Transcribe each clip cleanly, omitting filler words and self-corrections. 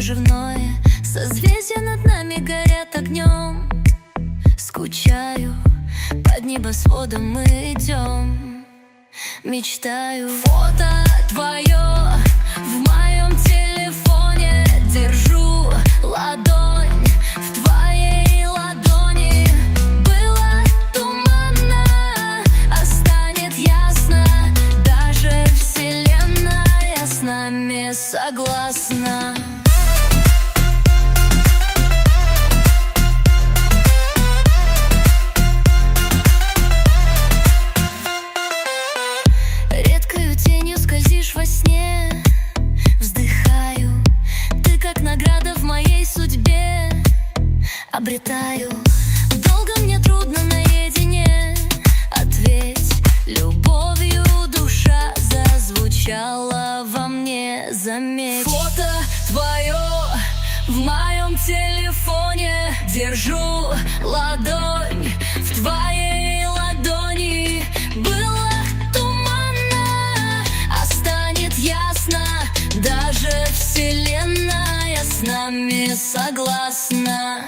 кружевное, созвездия над нами горят огнем. Скучаю, под небосводом мы идем. Мечтаю, фото твое в моем телефоне. Держу ладонь в твоей ладони. Было туманно, а станет ясно. Даже вселенная с нами согласна. Во сне вздыхаю, ты как награда в моей судьбе обретаю. Долго мне трудно наедине, ответь любовью, душа зазвучала во мне, заметь. Фото твое в моем телефоне. Держу ладонь в твоей ладони. Было даже вселенная с нами согласна.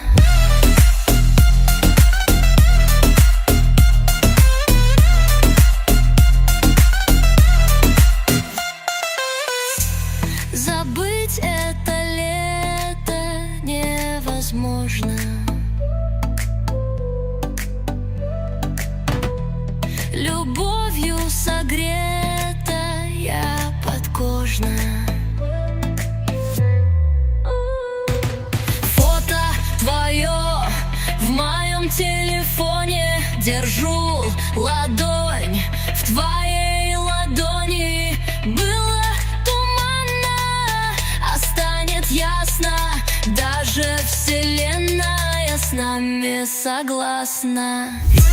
Забыть это лето невозможно. Любовью согрета я подкожна. В моем телефоне. Держу ладонь в твоей ладони. Было туманно, а станет ясно. Даже вселенная с нами согласна.